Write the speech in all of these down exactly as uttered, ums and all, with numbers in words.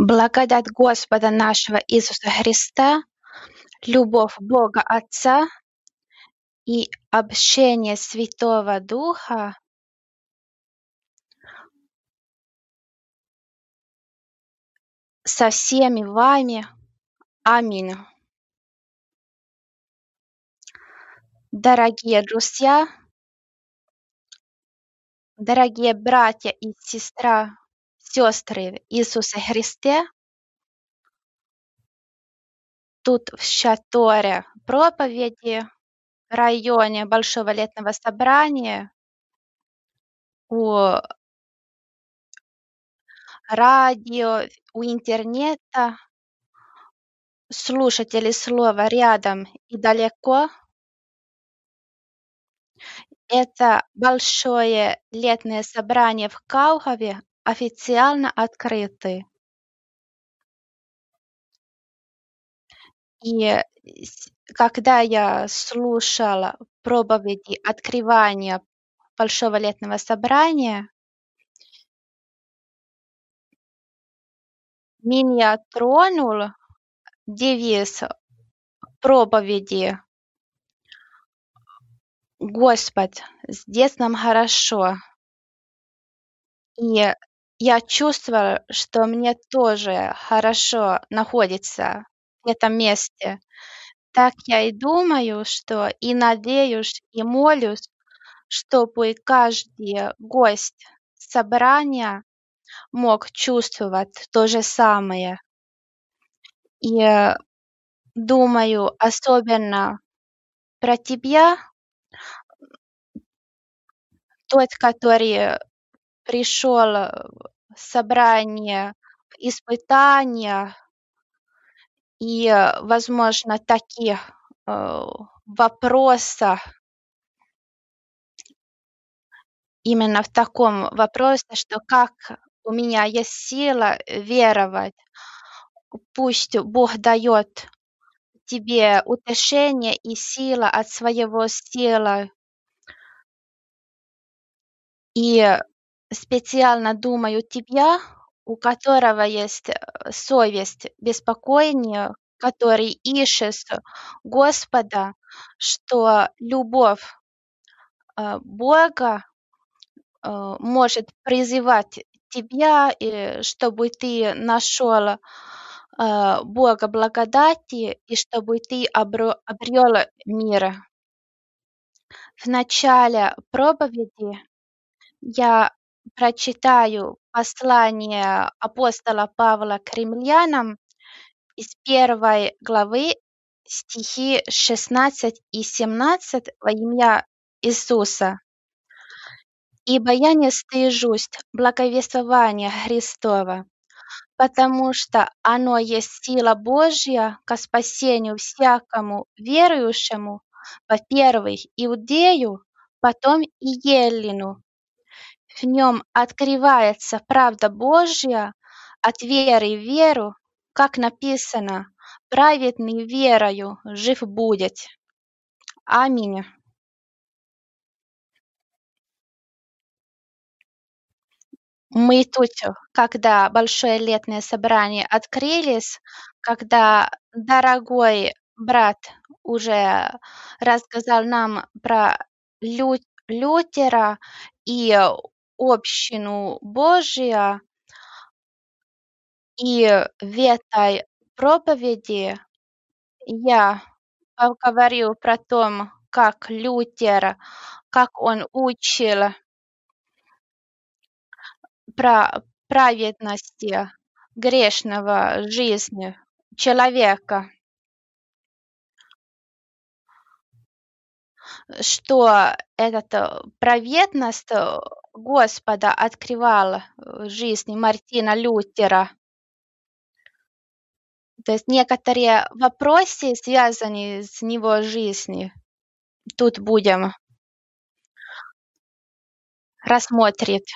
Благодать Господа нашего Иисуса Христа, любовь Бога Отца и общение Святого Духа со всеми вами. Аминь. Дорогие друзья, дорогие братья и сестра, сестры Иисуса Христе, тут в шаторе проповеди в районе Большого летнего собрания у радио, у интернета, слушатели слова рядом и далеко. Это большое летнее собрание в Каугаве официально открыты. И с- когда я слушала проповеди открывания большого летнего собрания, меня тронул девиз проповеди «Господь, здесь нам хорошо». И я чувствовала, что мне тоже хорошо находится в этом месте. Так я и думаю, что и надеюсь, и молюсь, чтобы каждый гость собрания мог чувствовать то же самое. И э, думаю особенно про тебя, тот, который пришел в собрание в испытания и, э, возможно, таких э, вопросах, именно в таком вопросе, что как у меня есть сила веровать, пусть Бог дает тебе утешение и сила от своего сила. И специально думаю тебя, у которого есть э, совесть беспокойнее, который ищет Господа, что любовь э, Бога э, может призывать тебя, и чтобы ты нашел э, Бога благодати, и чтобы ты обро- обрел мир. В начале проповеди я прочитаю послание апостола Павла к римлянам из первой главы стихи шестнадцать и семнадцать во имя Иисуса. «Ибо я не стыжусь благовествования Христова, потому что оно есть сила Божья ко спасению всякому верующему, во-первых, иудею, потом и елену. В нем открывается правда Божья от веры в веру, как написано: праведный верою жив будет». Аминь. Мы тут, когда большое летнее собрание открылись, когда дорогой брат уже рассказал нам про Лю- Лютера и общину Божия, и в этой проповеди я поговорю про то, как Лютер, как он учил про праведности грешного жизни человека, что эта праведность э, Господа открывала в жизни Мартина Лютера. То есть некоторые вопросы, связанные с его жизнью, тут будем рассмотреть.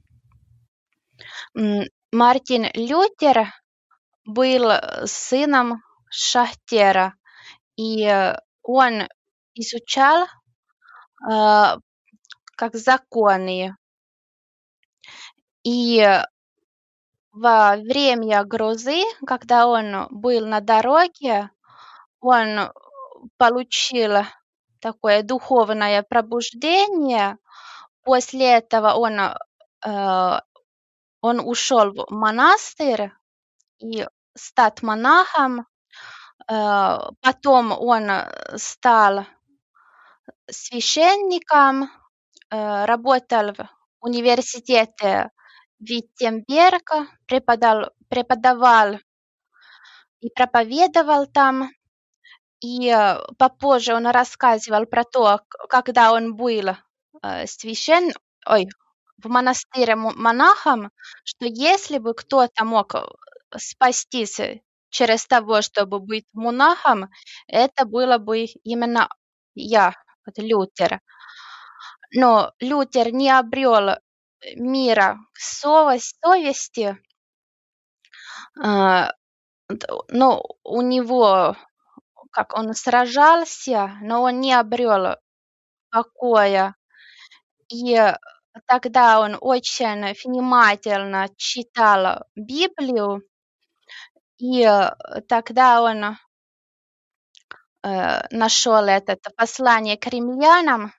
М, Мартин Лютер был э, сыном шахтера, и э, он изучал э, как законы. И во время грозы, когда он был на дороге, он получил такое духовное пробуждение. После этого он, э, он ушел в монастырь и стать монахом. Э, потом он стал священником, э, работал в университете Виттенберга, преподал преподавал и проповедовал там. И, э, попозже он рассказывал про то, к когда он был, э, священ ой, в монастыре мо монахом, что если бы кто-то мог, э, спастись через того, чтобы быть монахом, это было бы именно я, вот Лютер. Но Лютер не обрел мира совесть совести. Э, д но у него, как он сражался, но он не обрел покоя. И тогда он очень внимательно читал Библию, и тогда он э, нашел это послание к римлянам,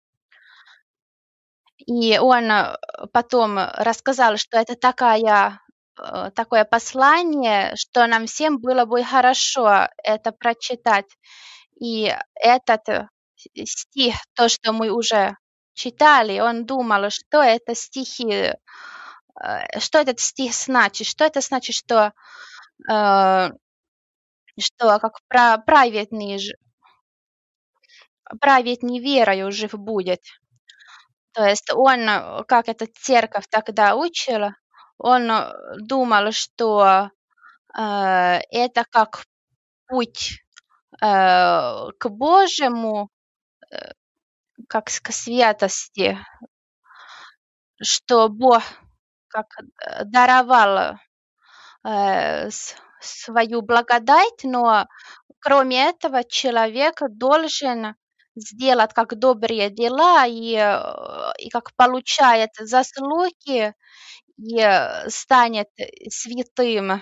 и он э, потом рассказал, что это такая, э, такое послание, что нам всем было бы хорошо это прочитать. И этот э, с- стих, то, что мы уже читали, он думал, что это стихи, э, что этот стих значит, что это значит, что, э, что как пра- праведный, ж- праведный верою жив будет. То есть он, э, как эта церковь тогда учила, он э, думал, что э, это как путь э, к Божьему, как с- к святости, что Бог как э, даровал э, с- свою благодать, но кроме этого человек должен сделать как добрые дела и, э, и как получает заслуги и э, станет святым,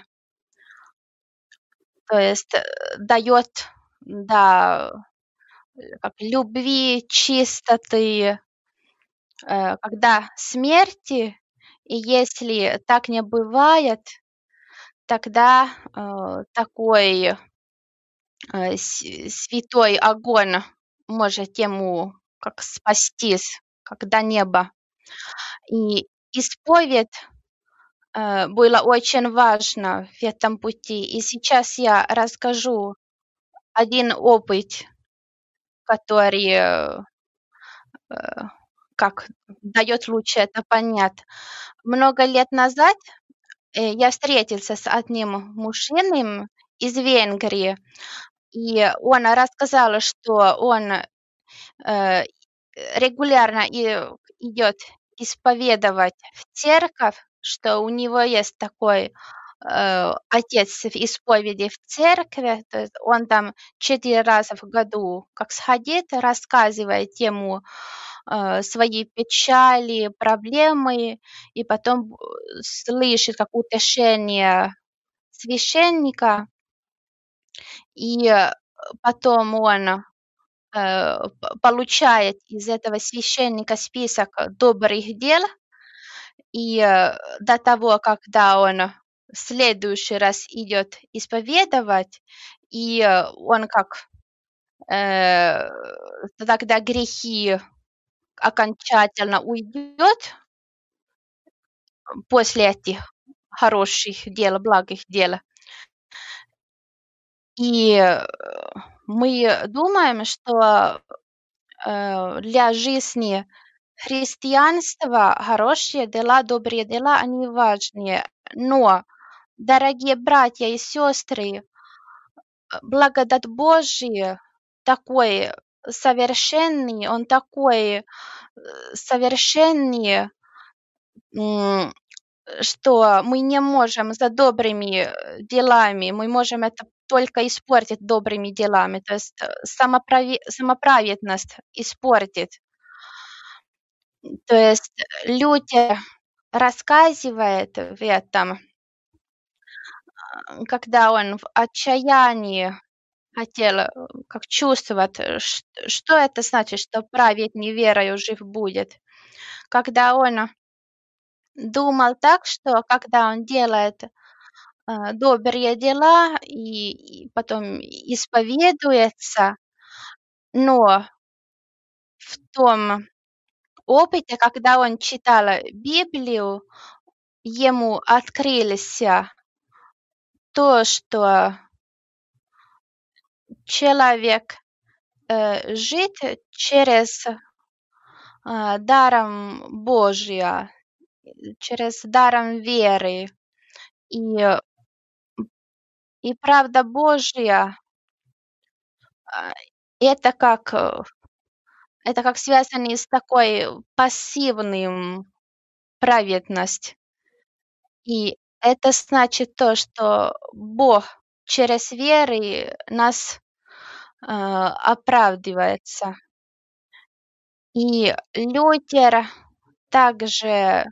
то есть э, дает, да, как любви, чистоты, э, когда смерти, и если так не бывает, тогда э, такой э, с- святой огонь может ему как спастись, как до неба. И исповедь э, было очень важно в этом пути. И сейчас я расскажу один опыт, который э, э, как дает лучше это понять. Много лет назад э, я встретился с одним мужчиной из Венгрии, и он рассказал, что он э, регулярно и идет исповедовать в церковь, что у него есть такой э, отец в исповеди в церкви, то есть он там четыре раза в году как сходит, рассказывает ему э, свои печали, проблемы, и потом э, слышит как утешение священника, и э, потом он э, п получает из этого священника список добрых дел, и, э, до того, когда он в следующий раз идет исповедовать, и, э, он как, э, тогда грехи окончательно уйдет после этих хороших дел, благих дел. И, э, мы думаем, что, э, для жизни христианства хорошие дела, добрые дела, они важнее. Но, дорогие братья и сестры, э, благодать Божия такой совершенный, он такой э, совершенный, м, что мы не можем за добрыми э, делами, мы можем это только испортить добрыми делами, то есть э, самоправе- самоправедность испортить. То есть люди рассказывает в этом. а, когда он в отчаянии хотел, э, как чувствовать, э, ш что это значит, что праведник верою жив будет. Когда он думал так, что когда он делает, а, добрые дела и и потом исповедуется, но в том опыте, когда он читал Библию, ему открылись то, что человек, э, жит через, а, даром Божия, через даром веры. И, э, и правда Божья, а, это как, э, это как связано с такой пассивным праведность. И это значит то, что Бог через веры нас, а, оправдывается. И Лютер также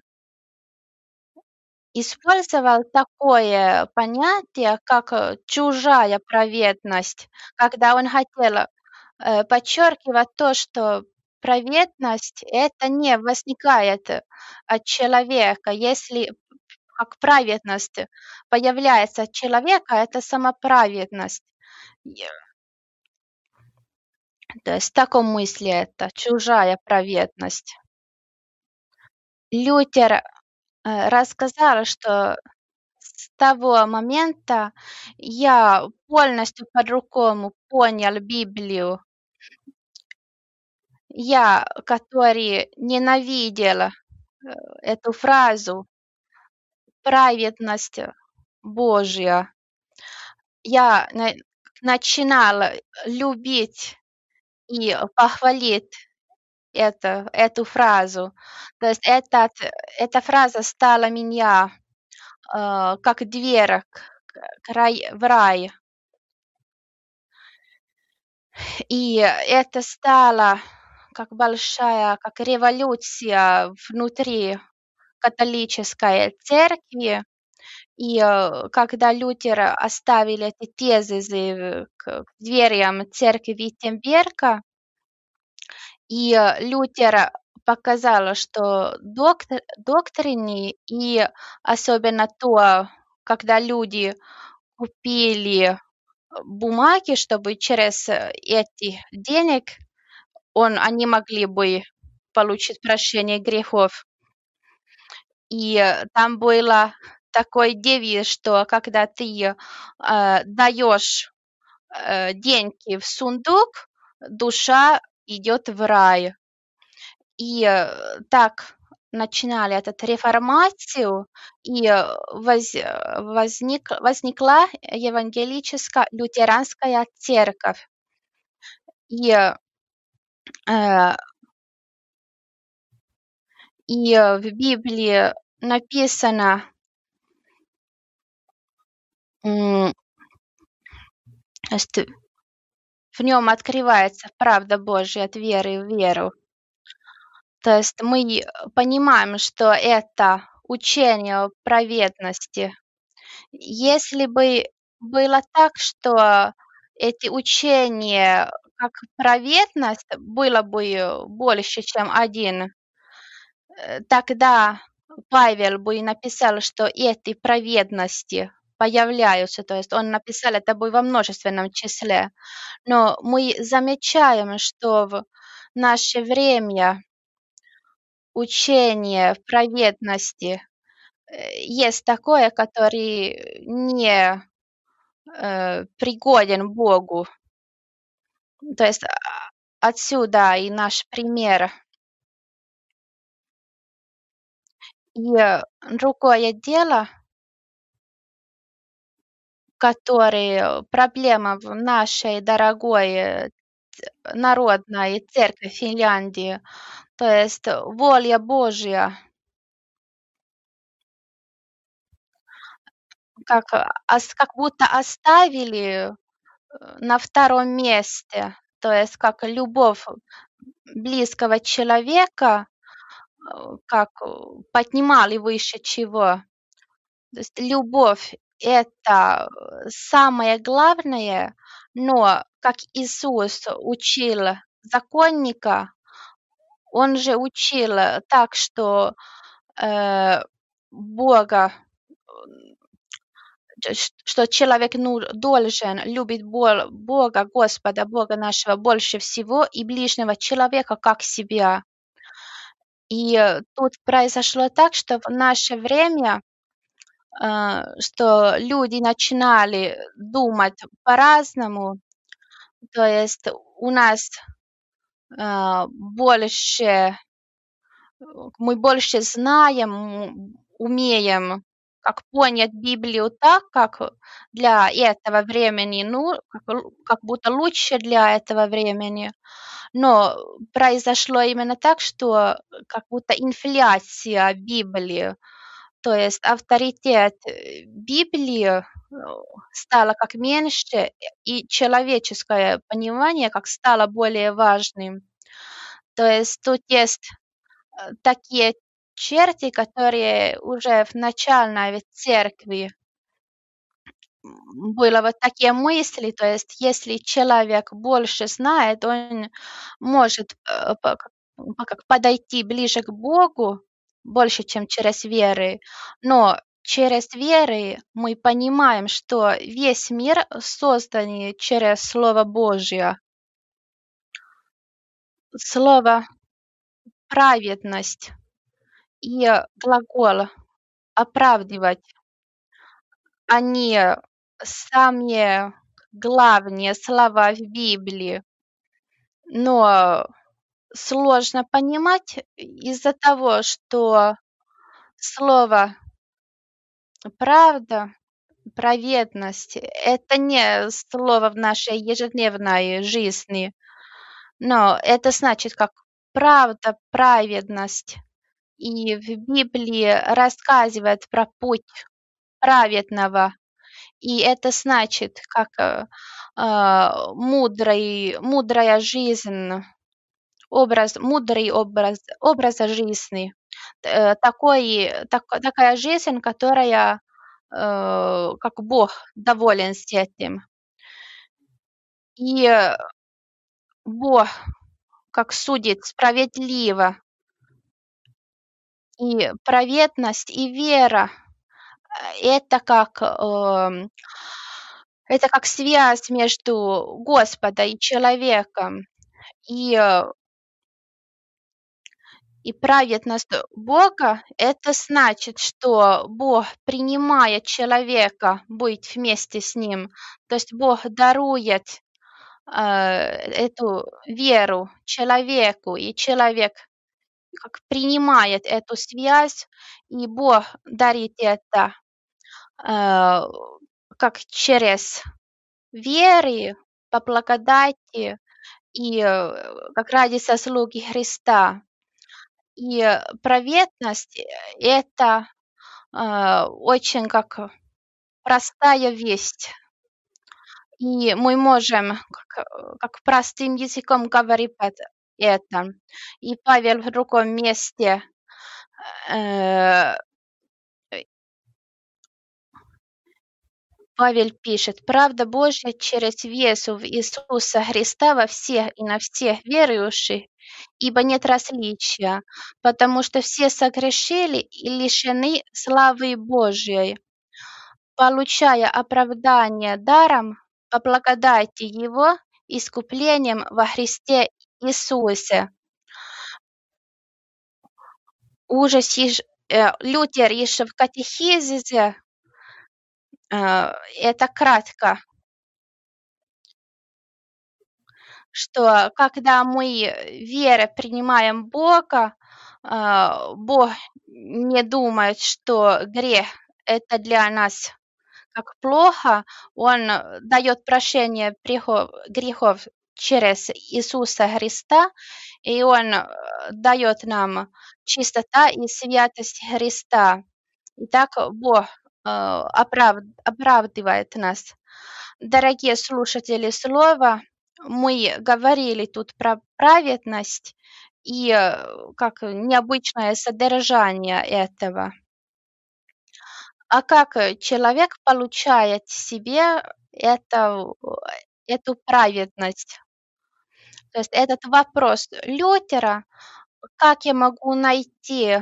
использовал такое понятие, как, э, чужая праведность, когда он хотел, э, подчеркивать то, что праведность- это не возникает от человека. Если как праведность появляется от человека, это сама праведность. Я то есть в таком смысле это чужая праведность. Лютер, э, рассказал, что с того момента я полностью по-другому понял Библию. Я, который ненавидел, э, эту фразу "праведность Божья", я на начинал любить и похвалить это эту фразу. То есть этот эта фраза стала меня, э, как дверь к к рай в рай. И это стало как большая, как революция внутри католической церкви. И, э, когда Лютер оставил эти тезисы к дверям церкви Виттенберга, и, э, Лютер показал, что доктор доктрины и особенно то, когда люди купили бумаги, чтобы через, э, эти денег он они могли бы получить прощение грехов. И, э, там было такой девиз, что когда ты, э, даёшь, э, деньги в сундук, душа идёт в рай. И, э, так начинали этот реформацию, и, э, воз э, возник возникла евангелическая лютеранская церковь. И, э, э, и, э, в Библии написано, м, что в нём открывается правда Божья от веры в веру. То есть мы, э, понимаем, что это учение о праведности. Если бы было так, что эти учения как праведность было бы, э, больше, чем один, э, тогда Павел бы и написал, что эти праведности появляются. То есть он написал это бы во множественном числе. Но мы замечаем, что в наше время учение праведности, э, есть такое, который не, э, пригоден Богу. То есть, а, отсюда и наш пример. И, э, другое дело, которое проблема в нашей дорогой, э, ц народной церкви Финляндии, то есть воля Божья, как, а, ас как будто оставили, э, на втором месте. То есть как любовь близкого человека, э, как, э, поднимали выше чего. То есть любовь это э, самое главное, но как Иисус учил законника, он же учил э, так, что э, Бога, м, ч- ш- что человек ну, должен любить Бо- Бога, Господа, Бога нашего больше всего и ближнего человека как себя. И э, тут произошло так, что в наше время а, что люди начинали думать по-разному. То есть у нас, а, больше, э, мы больше знаем, м, умеем, как понять Библию так, как для этого времени, ну, как лу как будто лучше для этого времени. Но произошло именно так, что как будто инфляция Библии. То есть авторитет, э, Библии, э, стало как меньше, и человеческое понимание как стало более важным. То есть тут есть, э, такие черти, которые уже в начальной ведь церкви, м, было вот такие мысли. То есть если человек больше знает, он может, э, по как по как подойти ближе к Богу больше, чем через веры. Но через веры мы понимаем, что весь мир создан через Слово Божье. Слово праведность и глагол оправдывать, они самые главные слова в Библии. Но сложно понимать из-за того, что слово правда, праведность — это не слово в нашей ежедневной жизни, но это значит как правда, праведность. И в Библии рассказывает про путь праведного. И это значит, как, э, а, мудрый мудрая жизнь, образ мудрый образ образа жизни. Э, такой так такая жизнь, которая, э, как Бог доволен с этим. И, э, Бог как судит справедливо. И праведность, и вера — э, это как, эм, это как связь между Господа и человеком. И, э, и праведность Бога — это значит, что Бог принимает человека быть вместе с ним. То есть Бог дарует, э, эту веру человеку, и человек как принимает эту связь, и Бог дарит это, э, как через веры, по благодати и, э, как ради заслуги Христа. И, э, праведность — э, это, а, очень как простая весть. И мы можем как, э, как простым языком говорить эт это. И Павел в другом месте, э, Павел пишет: «Правда Божья через веру в Иисуса Христа во всех и на всех верующих, ибо нет различия, потому что все согрешили и лишены славы Божьей, получая оправдание даром по благодати Его искуплением во Христе Иисусе». Уже сиж э, Лютер еще в катехизисе, э, это кратко, что когда мы верой принимаем Бога, а, Бог не думает, что грех — это для нас как плохо. Он э, дает прощение прехов грехов через Иисуса Христа, и Он, э, дает нам чистота и святость Христа. И так Бог, э, оправ оправдывает нас. Дорогие слушатели слова, мы говорили тут про праведность и, э, как необычное содержание этого. А как, э, человек получает себе это, эту праведность? То есть этот вопрос Лютера: "Как я могу найти,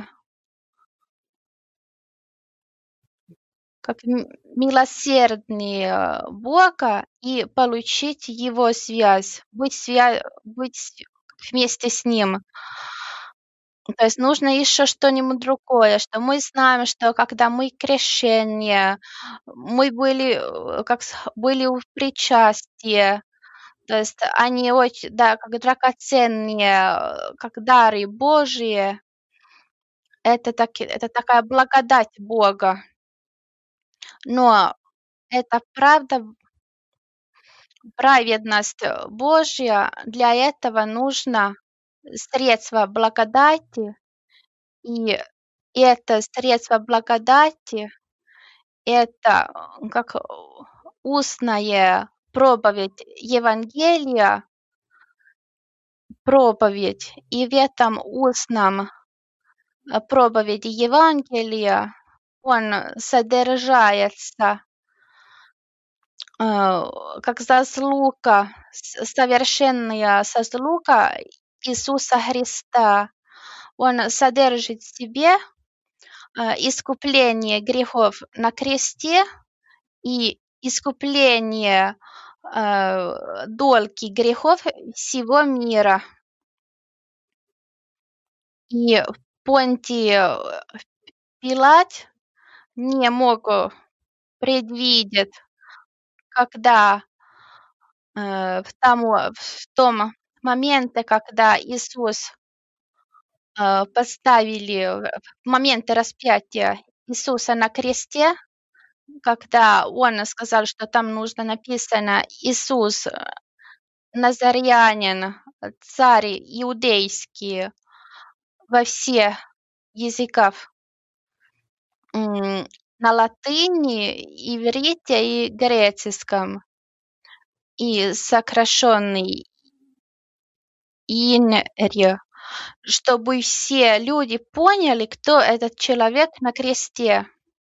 как м милосерднее Бога и получить его связь, быть свя быть с вместе с ним?" То есть нужно еще что-нибудь другое, что мы знаем, что когда мы крещение, мы были, э, как с были в причастии, то есть они очень, да, как драгоценные, э, как дары Божьи. Это таки это такая благодать Бога. Но это правда, праведность, э, Божья. Для этого нужно средство благодати, и это средство благодати — это, э, как, э, устная проповедь Евангелия, проповедь. И в этом устном, э, проповеди Евангелия он содержается, э, как заслуга, с совершенная заслуга Иисуса Христа. Он содержит в себе, э, искупление грехов на кресте и искупление, э, долги грехов всего мира. И Понтий, э, Пилат не мог, э, предвидеть, когда, э, в тому в том моменте, когда Иисус, э, поставили в в моменты распятия Иисуса на кресте, когда он сказал, что там нужно написано: "Иисус, э, Назарянин, э, царь иудейский", во все языков, м, на латыни, иврите и греческом, и сокращённый ИНР, чтобы все люди поняли, кто этот человек на кресте.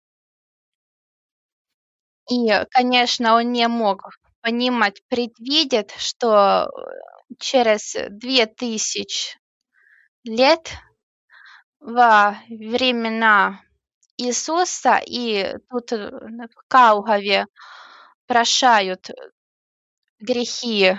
И, конечно, он не мог понимать, предвидеть, что, э, через две тысячи лет, во времена Иисуса, и тут, э, в Каугаве прощают грехи,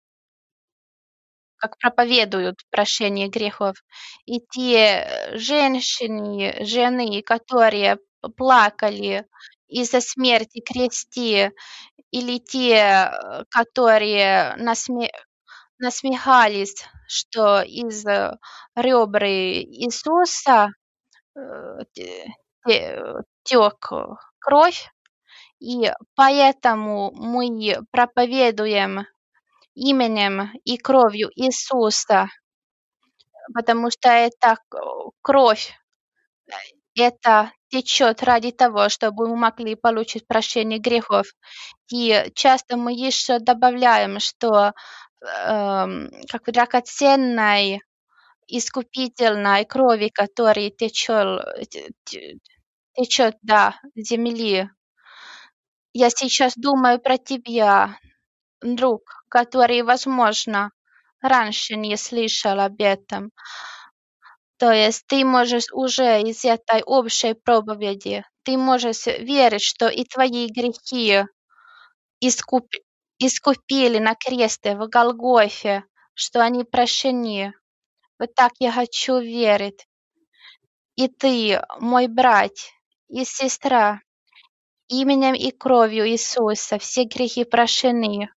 как проповедуют прощение грехов. И те, э, женщины, жены, которые плакали из-за смерти кресте, или те, э, которые насме насмехались, что из, э, ребры Иисуса, э, те те тёк кровь, и поэтому мы проповедуем именем и кровью Иисуса, потому что эта к кровь, это течет ради того, чтобы мы могли получить прощение грехов. И часто мы еще добавляем, что, эм, как в драгоценной искупительной крови, который течёл те те течет, да, с земли. Я сейчас думаю про тебя, друг, который, возможно, раньше не слышал об этом. То есть ты можешь уже из этой общей проповеди, ты можешь верить, что и твои грехи искуп искупили на кресте в Голгофе, что они прощены. Вот так я хочу верить. И ты, мой брат и сестра, именем и кровью Иисуса все грехи прощены.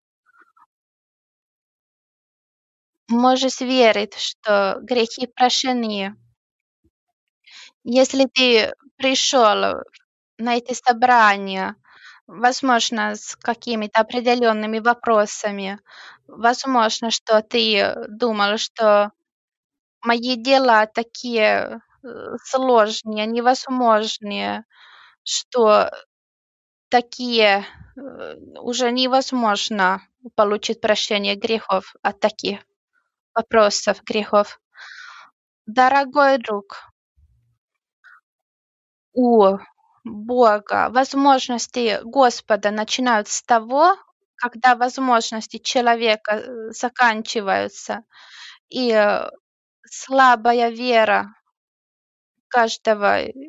Можешь верить, что грехи прощены. Если ты пришел на эти собрания, возможно, с какими-то определенными вопросами, возможно, что ты думал, что мои дела такие, э, сложные, невозможные, что такие, э, уже невозможно получить прощение грехов от таких вопросов, грехов. Дорогой друг, у Бога, возможности Господа начинают с того, когда возможности человека, э, заканчиваются, и, э, слабая вера каждого, э,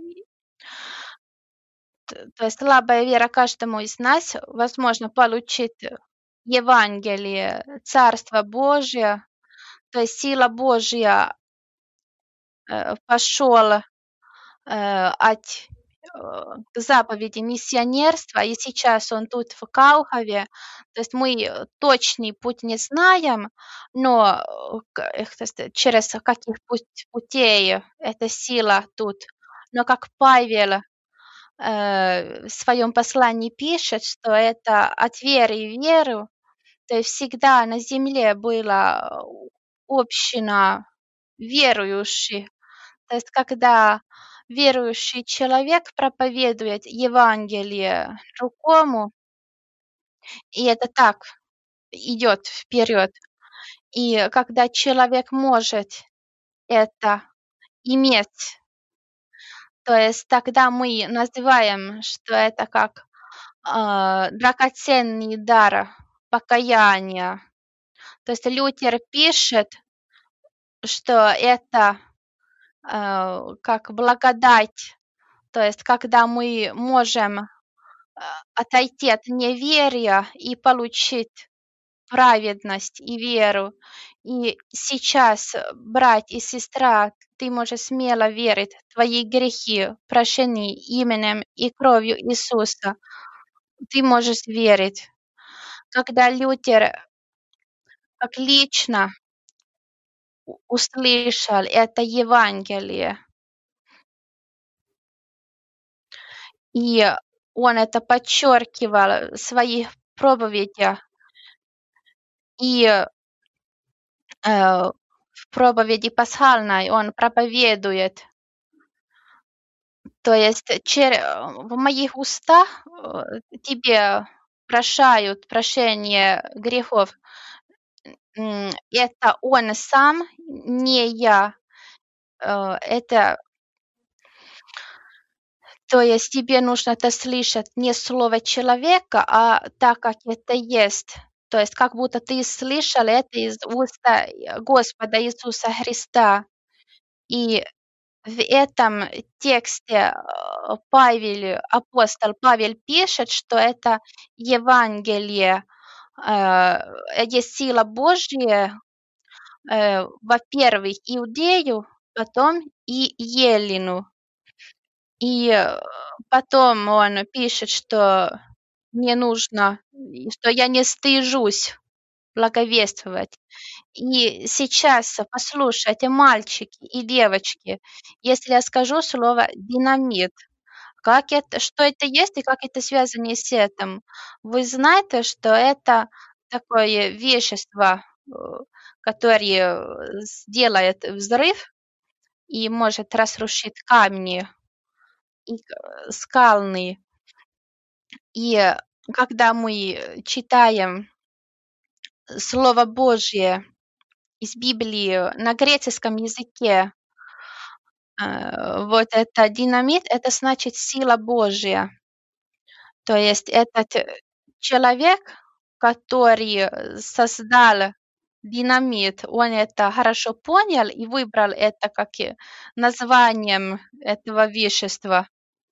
т то есть слабая вера каждому из нас возможно получить э, Евангелие, Царство Божие, то есть сила Божья, э, пошел, э, от, э, заповеди миссионерства, и сейчас он тут в Каухове. То есть мы, э, точный путь не знаем, но, э, к их то есть через каких путь путей эта сила тут. Но как Павел, э, в своем послании пишет, что это от веры в веру, то есть всегда на земле была община верующих. То есть когда верующий человек проповедует Евангелие другому, и это так идет вперед. И когда человек может это иметь, то есть тогда мы называем, что это как, а, драгоценный дар покаяния. То есть Лютер пишет, что это, э, как благодать, то есть когда мы можем, а, отойти от неверия и получить праведность и веру. И сейчас, э, брат и сестра, ты можешь смело верить, твои грехи прощены именем и кровью Иисуса. Ты можешь верить. Когда Лютер как лично у услышал это Евангелие, и он это подчеркивал в своих проповедях, и, э, в проповеди пасхальной он проповедует. То есть чер э, в моих устах, э, тебе прощают прощение грехов. М, это он сам, не я. Э, это то есть тебе нужно это слышать не слово человека, а так, как это есть. То есть как будто ты слышал это из уста, э, Господа Иисуса Христа. И в этом тексте, э, Павел, апостол Павел пишет, что это Евангелие, э, есть сила Божья, э, во-первых, иудею, потом и елену. И, э, потом он пишет, что мне нужно, и что я не стыжусь благовествовать. И сейчас послушайте, мальчики и девочки, если я скажу слово "динамит", как это что это есть и как это связано с этим? Вы знаете, что это такое вещество, э, которое, э, сделает взрыв и может разрушить камни и к скальные. И э, когда мы, э, читаем Слово Божье из Библии на греческом языке, э, вот это динамит — это значит сила Божья. То есть этот, э, человек, который, э, создал динамит, он это хорошо понял и выбрал это как, э, названием этого вещества.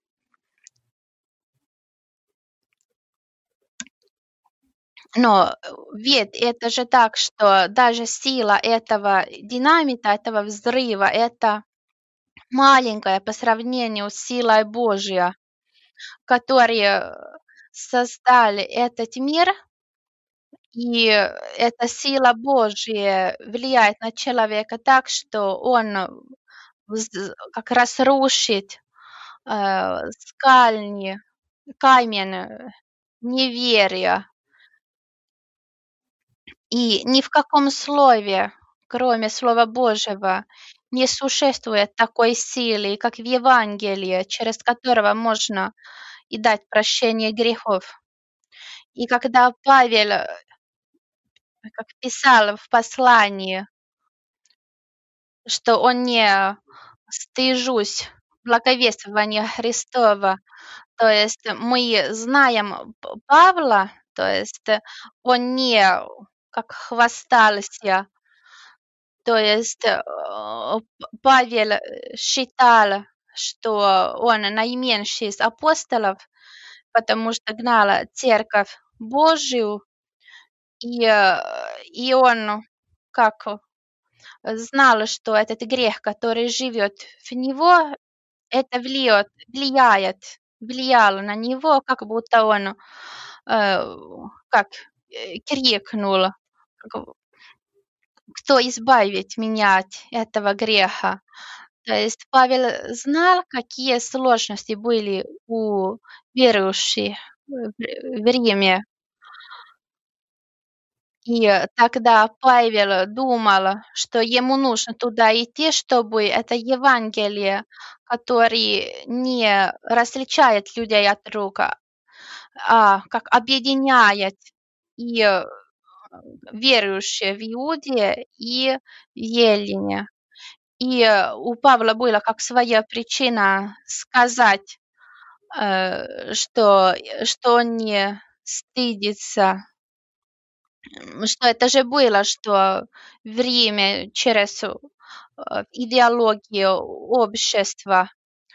Но, э, ведь это же так, что даже сила этого динамита, этого взрыва — это маленькая по сравнению с силой Божьей, которые создали этот мир, и эта сила Божья влияет на человека так, что он вз как разрушит, э, скальни камень, э, неверия. И ни в каком слове, кроме слова Божьего, не существует такой силы, как в Евангелии, через которого можно и дать прощение грехов. И когда Павел, э, как писал в послании, что он не стыжусь благовествования Христова. То есть мы знаем П Павла, то есть он не как хвастался, то есть, э, П Павел, э, считал, что он наименьший из апостолов, потому что гнал церковь Божию, и, э, и он как знал, что этот грех, который живет в него, это влияет влияет влияло на него, как будто он, э, как, э, крикнул, как «Кто избавит меня от этого греха?» То есть Павел знал, какие сложности были у верующих в в Риме. И тогда Павел думал, что ему нужно туда идти, чтобы это Евангелие, который не различает людей от друг, а как объединяет и, э, верующие в Иуде и в Елене. И э, у Павла была как своя причина сказать, э, что, э, что он не стыдится. М, что это же было, что в Риме через, э, идеологию общества,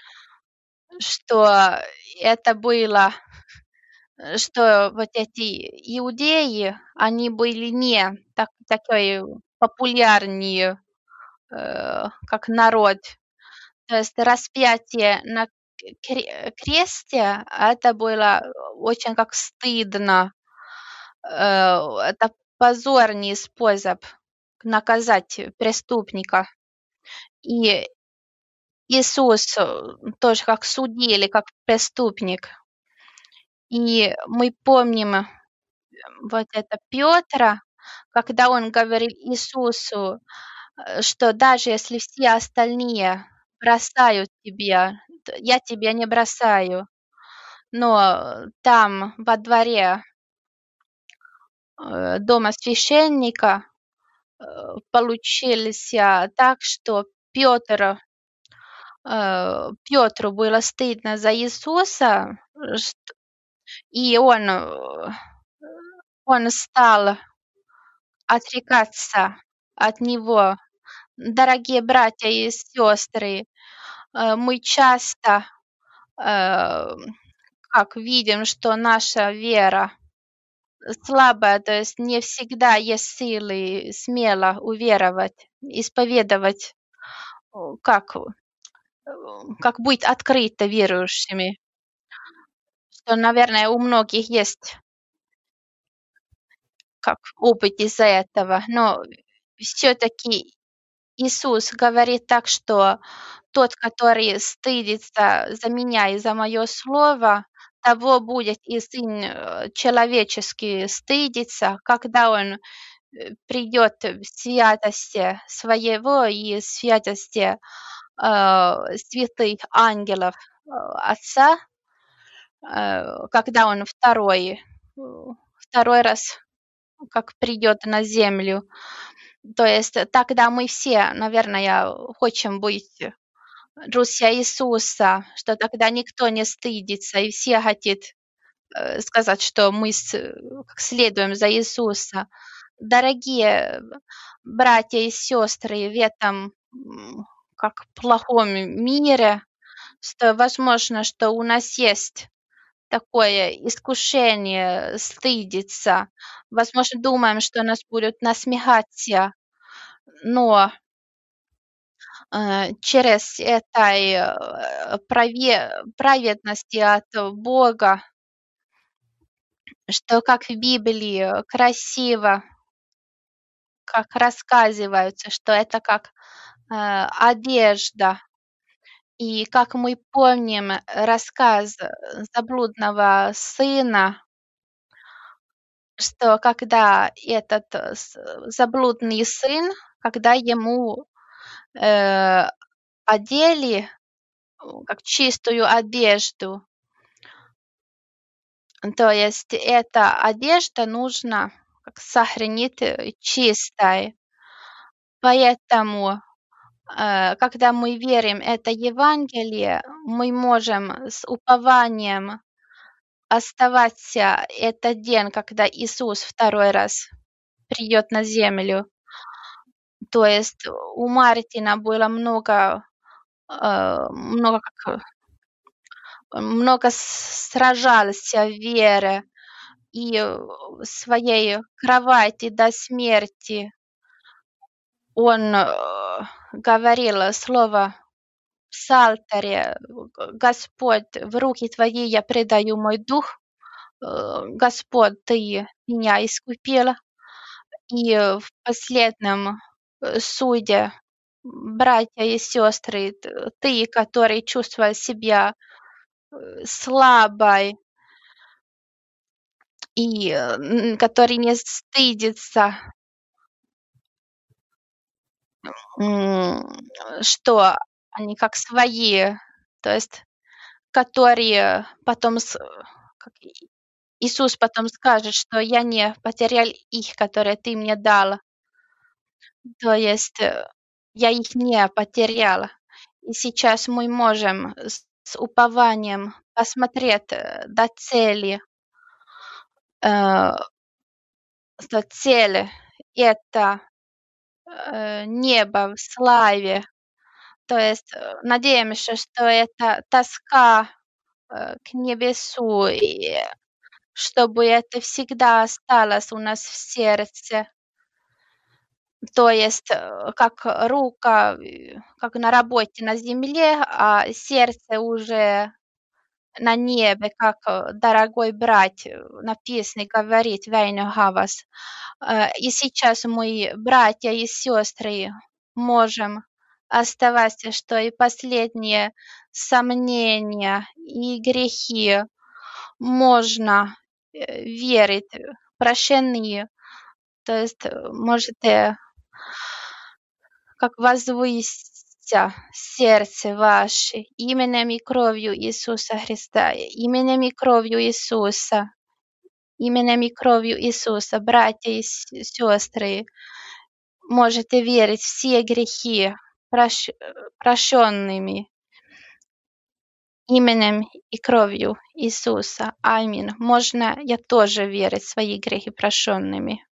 что это было, э, что вот эти иудеи, они были не так такой популярнее, э, как народ. То есть распятие на кре кресте- это было очень как стыдно. Э, это позорный способ наказать преступника. И Иисус, э, тоже как судили, как преступник. И мы помним, э, вот это Пётра, когда он говорит Иисусу, э, что даже если все остальные бросают тебя, т я тебя не бросаю. Но там во дворе, э, дома священника, э, получился так, что Пётр, э, Пётру было стыдно за Иисуса, э, шт и он, э, он стал отрекаться от Него. Дорогие братья и сестры, э, мы часто, э, как видим, что наша вера слабая, то есть не всегда есть силы смело уверовать, исповедовать, э, как, э, как быть открыто верующими, что, наверное, у многих есть как опыт из-за этого. Но все-таки Иисус говорит так, что тот, который стыдится за меня и за мое слово, того будет и Сын э, Человеческий стыдиться, когда Он э, придет в святости Своего и святости э, святых ангелов э, Отца, э, когда Он второй, э, второй раз как придет на землю. То есть э, тогда мы все, наверное, хотим быть друзья Иисуса, что тогда никто не стыдится, и все хотят э, сказать, что мы с э, как следуем за Иисуса. Дорогие братья и сестры в этом, м, как плохом мире, что возможно, что у нас есть такое искушение стыдиться. Возможно, думаем, что нас будут насмехаться, но э, через этой э, праве праведности от Бога, что как в Библии красиво, как рассказывается, что это как, э, одежда. И как мы помним рассказ заблудного сына, что когда этот, э, с заблудный сын, когда ему, э, одели, э, как чистую одежду, то есть эта одежда нужно как сохранить, э, чистой. Поэтому Э, когда мы верим это Евангелие, мы можем с упованием оставаться этот день, когда Иисус второй раз придет на землю. То есть у Мартина было много, э, много как, э, много с сражался в вере и в своей кровати до смерти он, э, говорил слово в псалтере: "Г Господь, в руки Твои я предаю мой дух". Э, Господь, Ты меня искупил. И в последнем, э, суде, братья и сестры, т ты, который чувствовал себя, э, слабой и, э, н который не стыдится м, что они как свои, то есть которые потом с как и Иисус потом скажет, что я не потерял их, которые ты мне дал. То есть, э, я их не потеряла. И сейчас мы можем с с упованием посмотреть, э, до цели. Э, до цели. Это, э, небо в славе. То есть, э, надеемся, что эта тоска, э, к небесу, и чтобы это всегда осталось у нас в сердце. То есть, э, как рука, э, как на работе на земле, а сердце уже на небе, как, э, дорогой брат, э, написано, говорит: "Väinö havas". Э, и сейчас мы, братья и сестры, можем оставаться, что и последние сомнения и грехи можно, э, верить, э, прощены. То есть, э, можете как возвыситься сердце ваше именем и кровью Иисуса Христа, именем и кровью Иисуса, именем и кровью Иисуса, братья и с сестры, можете верить все грехи прощ э, прощенными именем и кровью Иисуса. Аминь. Можно я тоже верить свои грехи прощенными?